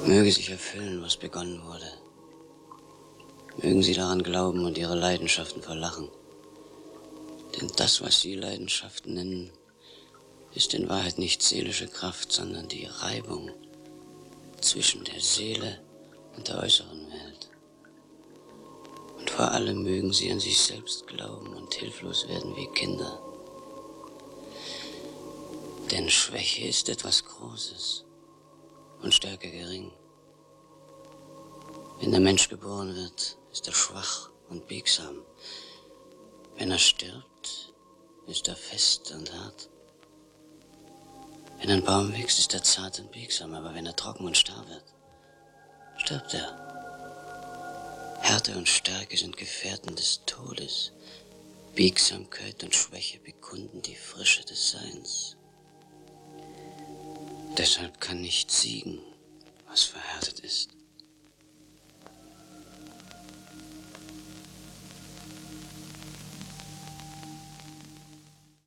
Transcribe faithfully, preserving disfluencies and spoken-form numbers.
Möge sich erfüllen, was begonnen wurde. Mögen sie daran glauben und ihre Leidenschaften verlachen. Denn das, was sie Leidenschaften nennen, ist in Wahrheit nicht seelische Kraft, sondern die Reibung zwischen der Seele und der äußeren Welt. Und vor allem mögen sie an sich selbst glauben und hilflos werden wie Kinder. Denn Schwäche ist etwas Großes und Stärke gering. Wenn der Mensch geboren wird, ist er schwach und biegsam. Wenn er stirbt, ist er fest und hart. Wenn ein Baum wächst, ist er zart und biegsam, aber wenn er trocken und starr wird, stirbt er. Härte und Stärke sind Gefährten des Todes. Biegsamkeit und Schwäche bekunden die Frische des Seins. Deshalb kann nicht siegen, was verhärtet ist.